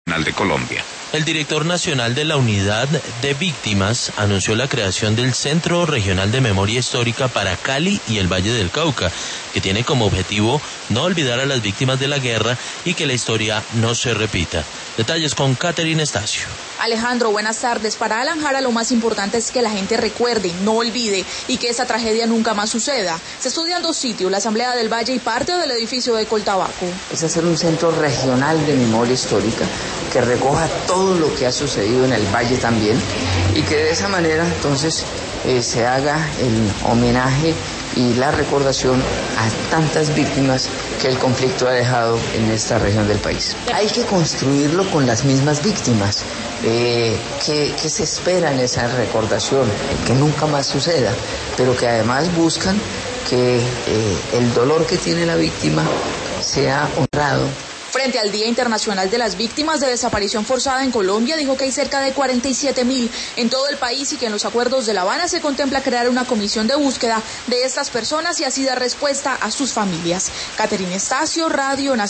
de Colombia. El director nacional de la Unidad de Víctimas anunció la creación del Centro Regional de Memoria Histórica para Cali y el Valle del Cauca, que tiene como objetivo no olvidar a las víctimas de la guerra y que la historia no se repita. Detalles con Catherine Estacio. Alejandro, buenas tardes. Para Alan Jara lo más importante es que la gente recuerde, no olvide y que esa tragedia nunca más suceda. Se estudian dos sitios, la Asamblea del Valle y parte del edificio de Coltabaco. Es hacer un centro regional de memoria histórica que recoja todo lo que ha sucedido en el Valle también y que de esa manera entonces se haga el homenaje y la recordación a tantas víctimas que el conflicto ha dejado en esta región del país. Hay que construirlo con las mismas víctimas, que se espera en esa recordación, que nunca más suceda, pero que además buscan que el dolor que tiene la víctima sea honrado. Frente al Día Internacional de las Víctimas de Desaparición Forzada en Colombia, dijo que hay cerca de 47.000 en todo el país y que en los acuerdos de La Habana se contempla crear una comisión de búsqueda de estas personas y así dar respuesta a sus familias. Catherine Estacio, Radio Nacional.